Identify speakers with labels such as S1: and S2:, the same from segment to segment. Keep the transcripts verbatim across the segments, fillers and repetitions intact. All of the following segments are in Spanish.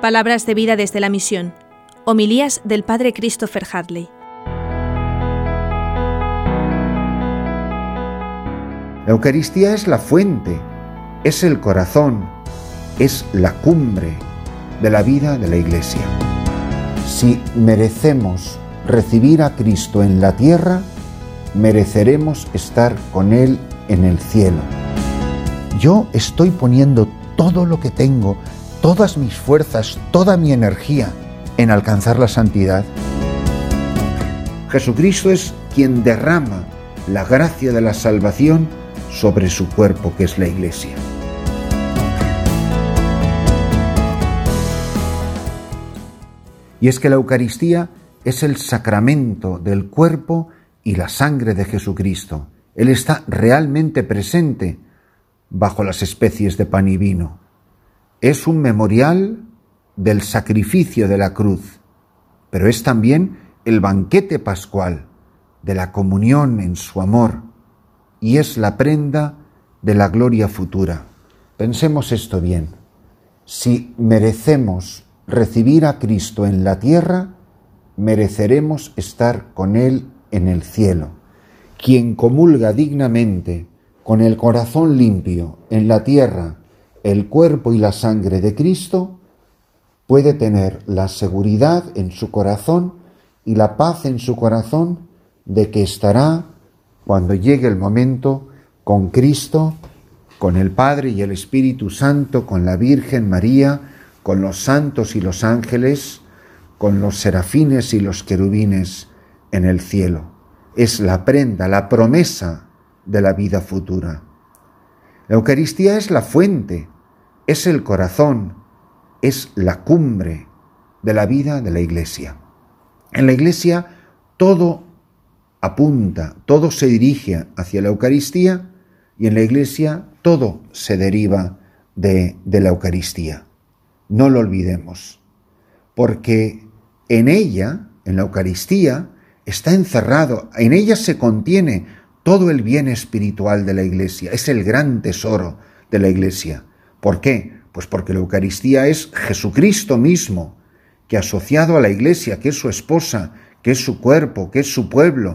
S1: Palabras de vida desde la misión. Homilías del Padre Christopher Hadley.
S2: La Eucaristía es la fuente, es el corazón, es la cumbre de la vida de la Iglesia. Si merecemos recibir a Cristo en la tierra, mereceremos estar con Él en el cielo. Yo estoy poniendo todo lo que tengo, todas mis fuerzas, toda mi energía en alcanzar la santidad. Jesucristo es quien derrama la gracia de la salvación sobre su cuerpo, que es la Iglesia. Y es que la Eucaristía es el sacramento del cuerpo y la sangre de Jesucristo. Él está realmente presente bajo las especies de pan y vino. Es un memorial del sacrificio de la cruz, pero es también el banquete pascual de la comunión en su amor y es la prenda de la gloria futura. Pensemos esto bien. Si merecemos recibir a Cristo en la tierra, mereceremos estar con Él en el cielo. Quien comulga dignamente, con el corazón limpio, en la tierra, el cuerpo y la sangre de Cristo, puede tener la seguridad en su corazón y la paz en su corazón de que estará, cuando llegue el momento, con Cristo, con el Padre y el Espíritu Santo, con la Virgen María, con los santos y los ángeles, con los serafines y los querubines en el cielo. Es la prenda, la promesa de la vida futura. La Eucaristía es la fuente, es el corazón, es la cumbre de la vida de la Iglesia. En la Iglesia todo apunta, todo se dirige hacia la Eucaristía y en la Iglesia todo se deriva de, de la Eucaristía. No lo olvidemos, porque en ella, en la Eucaristía, está encerrado, en ella se contiene todo el bien espiritual de la Iglesia, es el gran tesoro de la Iglesia. ¿Por qué? Pues porque la Eucaristía es Jesucristo mismo, que asociado a la Iglesia, que es su esposa, que es su cuerpo, que es su pueblo,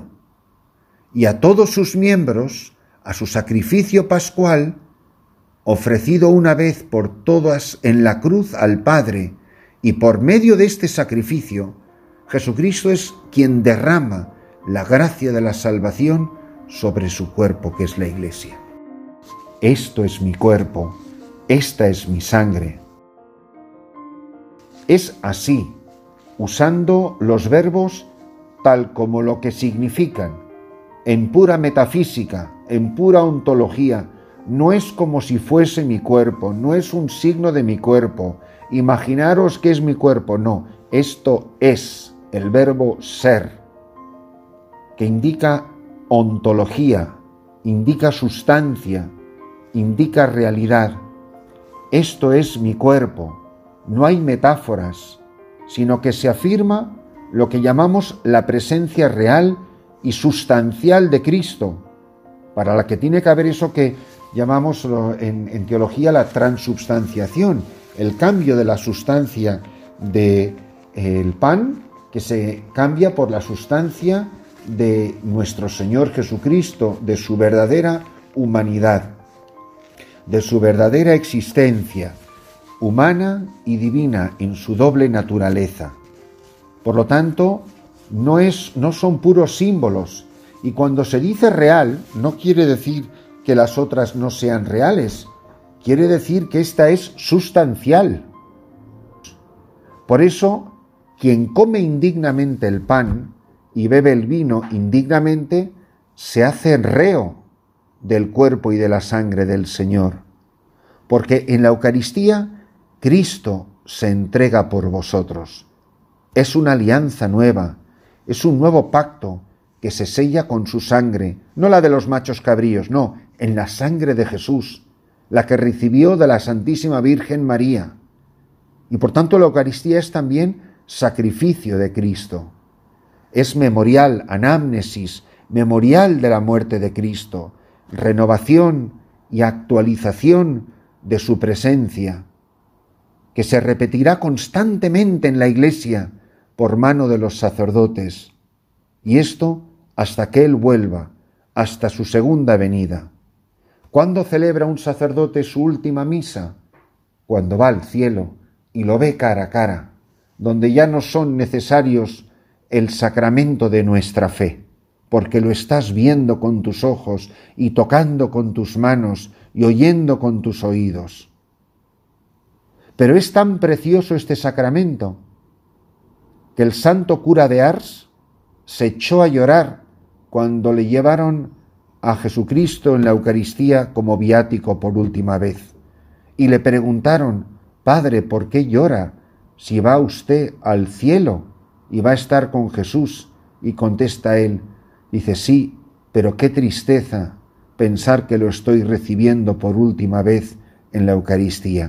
S2: y a todos sus miembros, a su sacrificio pascual, ofrecido una vez por todas en la cruz al Padre, y por medio de este sacrificio, Jesucristo es quien derrama la gracia de la salvación sobre su cuerpo, que es la Iglesia. Esto es mi cuerpo, esta es mi sangre. Es así, usando los verbos tal como lo que significan, en pura metafísica, en pura ontología. No es como si fuese mi cuerpo, no es un signo de mi cuerpo. Imaginaros que es mi cuerpo, no. Esto es el verbo ser, que indica ontología, indica sustancia, indica realidad. Esto es mi cuerpo. No hay metáforas, sino que se afirma lo que llamamos la presencia real y sustancial de Cristo, para la que tiene que haber eso que llamamos en, en teología la transubstanciación, el cambio de la sustancia del eh, pan, que se cambia por la sustancia de nuestro Señor Jesucristo, de su verdadera humanidad, de su verdadera existencia, humana y divina en su doble naturaleza. Por lo tanto, no, es, no son puros símbolos, y cuando se dice real, no quiere decir que las otras no sean reales, quiere decir que esta es sustancial. Por eso, quien come indignamente el pan y bebe el vino indignamente, se hace reo del cuerpo y de la sangre del Señor. Porque en la Eucaristía, Cristo se entrega por vosotros. Es una alianza nueva, es un nuevo pacto que se sella con su sangre, no la de los machos cabríos, no, en la sangre de Jesús, la que recibió de la Santísima Virgen María. Y por tanto la Eucaristía es también sacrificio de Cristo. Es memorial, anámnesis, memorial de la muerte de Cristo, renovación y actualización de su presencia. que se repetirá constantemente en la Iglesia por mano de los sacerdotes, y esto hasta que Él vuelva, hasta su segunda venida. ¿Cuándo celebra un sacerdote su última misa? Cuando va al cielo y lo ve cara a cara, donde ya no son necesarios el sacramento de nuestra fe, porque lo estás viendo con tus ojos y tocando con tus manos y oyendo con tus oídos. Pero es tan precioso este sacramento que el santo cura de Ars se echó a llorar cuando le llevaron a Jesucristo en la Eucaristía como viático por última vez. Y le preguntaron: Padre, ¿por qué llora si va usted al cielo y va a estar con Jesús? Y contesta él, dice: sí, pero qué tristeza pensar que lo estoy recibiendo por última vez en la Eucaristía.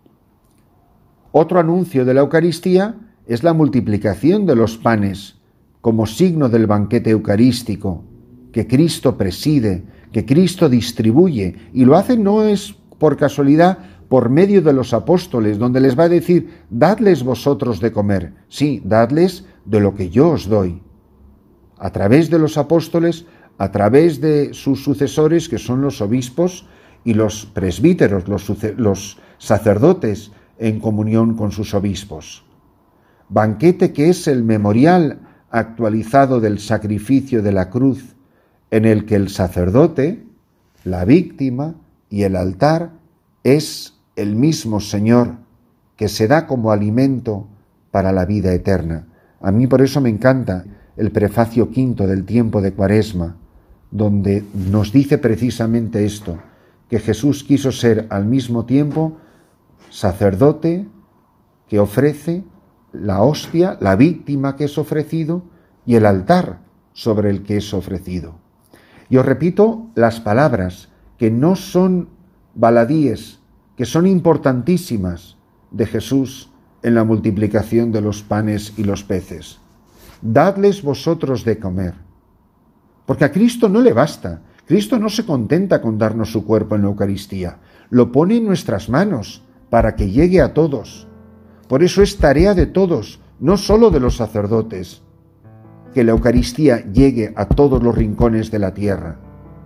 S2: Otro anuncio de la Eucaristía es la multiplicación de los panes como signo del banquete eucarístico que Cristo preside, que Cristo distribuye, y lo hace no es por casualidad por medio de los apóstoles, donde les va a decir: dadles vosotros de comer. Sí, dadles de lo que yo os doy. A través de los apóstoles, a través de sus sucesores, que son los obispos y los presbíteros, los, los sacerdotes en comunión con sus obispos. Banquete que es el memorial actualizado del sacrificio de la cruz, en el que el sacerdote, la víctima y el altar es el mismo Señor que se da como alimento para la vida eterna. A mí por eso me encanta el prefacio quinto del tiempo de Cuaresma, donde nos dice precisamente esto, que Jesús quiso ser al mismo tiempo sacerdote que ofrece la hostia, la víctima que es ofrecido, y el altar sobre el que es ofrecido. Y os repito las palabras que no son baladíes, que son importantísimas de Jesús en la multiplicación de los panes y los peces. Dadles vosotros de comer. Porque a Cristo no le basta. Cristo no se contenta con darnos su cuerpo en la Eucaristía. Lo pone en nuestras manos para que llegue a todos. Por eso es tarea de todos, no solo de los sacerdotes, que la Eucaristía llegue a todos los rincones de la tierra.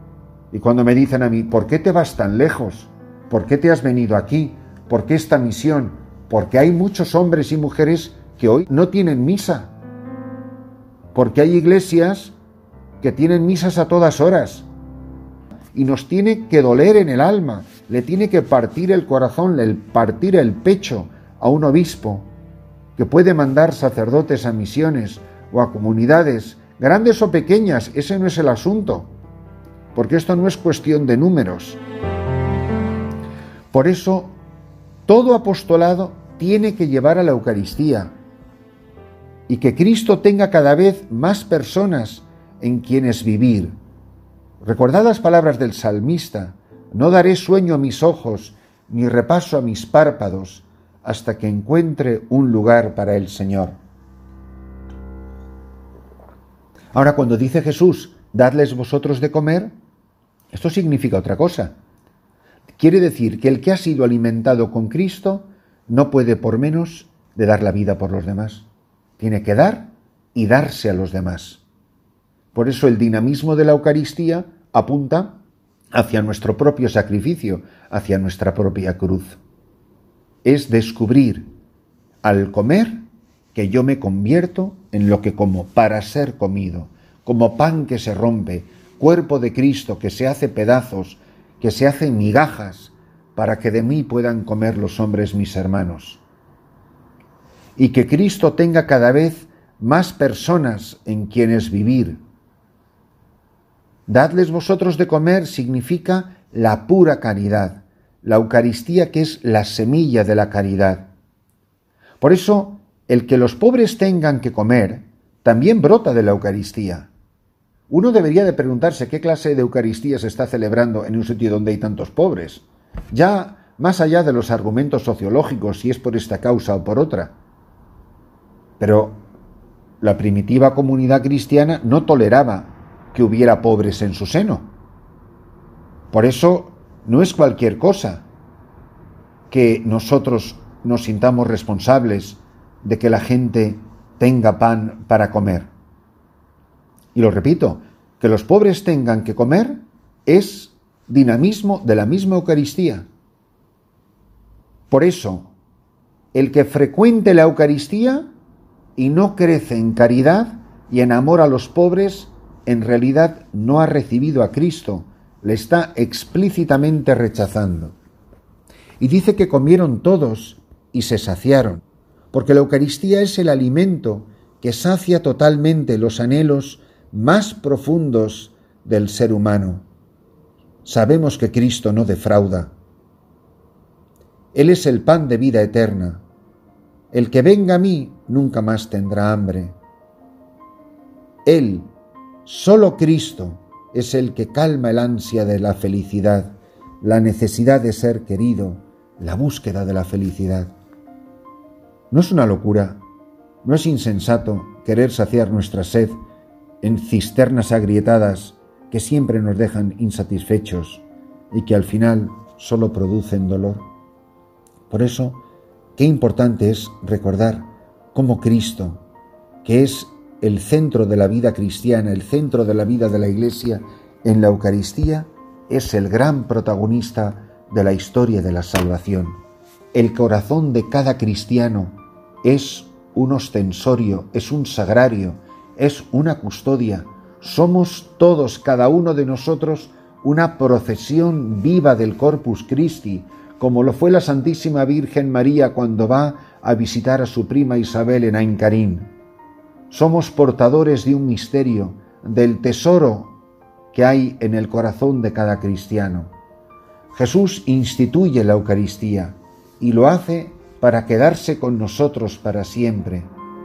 S2: Y cuando me dicen a mí: ¿por qué te vas tan lejos? ¿Por qué te has venido aquí? ¿Por qué esta misión? Porque hay muchos hombres y mujeres que hoy no tienen misa. Porque hay iglesias que tienen misas a todas horas. Y nos tiene que doler en el alma, le tiene que partir el corazón, le partir el pecho a un obispo que puede mandar sacerdotes a misiones o a comunidades, grandes o pequeñas. Ese no es el asunto, porque esto no es cuestión de números. Por eso, todo apostolado tiene que llevar a la Eucaristía, y que Cristo tenga cada vez más personas en quienes vivir. Recordad las palabras del salmista: no daré sueño a mis ojos, ni repaso a mis párpados, hasta que encuentre un lugar para el Señor. Ahora, cuando dice Jesús: dadles vosotros de comer, esto significa otra cosa. Quiere decir que el que ha sido alimentado con Cristo no puede por menos de dar la vida por los demás. Tiene que dar y darse a los demás. Por eso el dinamismo de la Eucaristía apunta hacia nuestro propio sacrificio, hacia nuestra propia cruz. Es descubrir al comer que yo me convierto en lo que como para ser comido, como pan que se rompe, cuerpo de Cristo que se hace pedazos, que se hace migajas, para que de mí puedan comer los hombres mis hermanos. Y que Cristo tenga cada vez más personas en quienes vivir. Dadles vosotros de comer significa la pura caridad, la Eucaristía que es la semilla de la caridad. Por eso, el que los pobres tengan que comer también brota de la Eucaristía. Uno debería de preguntarse qué clase de Eucaristía se está celebrando en un sitio donde hay tantos pobres. Ya más allá de los argumentos sociológicos, si es por esta causa o por otra. Pero la primitiva comunidad cristiana no toleraba que hubiera pobres en su seno. Por eso no es cualquier cosa que nosotros nos sintamos responsables de que la gente tenga pan para comer. Y lo repito, que los pobres tengan que comer es dinamismo de la misma Eucaristía. Por eso, el que frecuente la Eucaristía y no crece en caridad y en amor a los pobres, en realidad no ha recibido a Cristo, le está explícitamente rechazando. Y dice que comieron todos y se saciaron, porque la Eucaristía es el alimento que sacia totalmente los anhelos más profundos del ser humano. Sabemos que Cristo no defrauda. Él es el pan de vida eterna. El que venga a mí nunca más tendrá hambre. Él, solo Cristo, es el que calma el ansia de la felicidad, la necesidad de ser querido, la búsqueda de la felicidad. No es una locura, no es insensato querer saciar nuestra sed en cisternas agrietadas que siempre nos dejan insatisfechos y que al final solo producen dolor. Por eso, qué importante es recordar cómo Cristo, que es el centro de la vida cristiana, el centro de la vida de la Iglesia, en la Eucaristía, es el gran protagonista de la historia de la salvación. El corazón de cada cristiano es un ostensorio, es un sagrario, es una custodia. Somos todos, cada uno de nosotros, una procesión viva del Corpus Christi, como lo fue la Santísima Virgen María cuando va a visitar a su prima Isabel en Ain Karim. Somos portadores de un misterio, del tesoro que hay en el corazón de cada cristiano. Jesús instituye la Eucaristía y lo hace para quedarse con nosotros para siempre,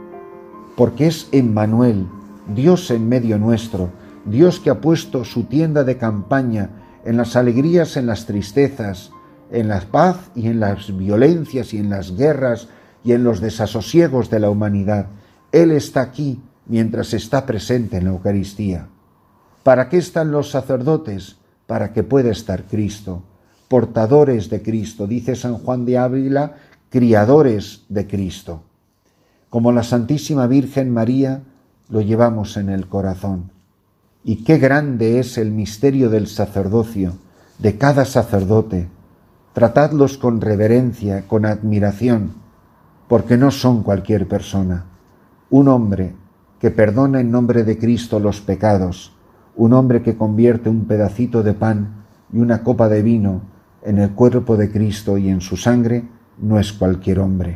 S2: porque es Emmanuel, Dios en medio nuestro, Dios que ha puesto su tienda de campaña en las alegrías, en las tristezas, en la paz y en las violencias y en las guerras y en los desasosiegos de la humanidad. Él está aquí mientras está presente en la Eucaristía. ¿Para qué están los sacerdotes? Para que pueda estar Cristo. Portadores de Cristo, dice San Juan de Ávila, criadores de Cristo. Como la Santísima Virgen María, lo llevamos en el corazón. Y qué grande es el misterio del sacerdocio, de cada sacerdote. Tratadlos con reverencia, con admiración, porque no son cualquier persona. Un hombre que perdona en nombre de Cristo los pecados, un hombre que convierte un pedacito de pan y una copa de vino en el cuerpo de Cristo y en su sangre, no es cualquier hombre.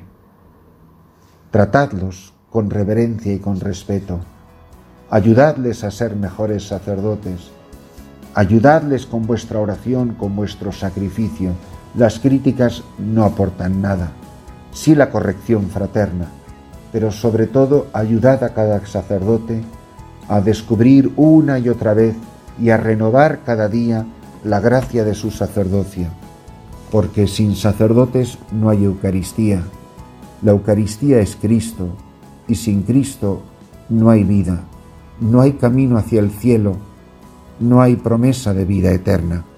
S2: Tratadlos con reverencia y con respeto. Ayudadles a ser mejores sacerdotes. Ayudadles con vuestra oración, con vuestro sacrificio. Las críticas no aportan nada, sí la corrección fraterna, pero sobre todo ayudad a cada sacerdote a descubrir una y otra vez y a renovar cada día la gracia de su sacerdocio, porque sin sacerdotes no hay Eucaristía. La Eucaristía es Cristo, y sin Cristo no hay vida, no hay camino hacia el cielo, no hay promesa de vida eterna.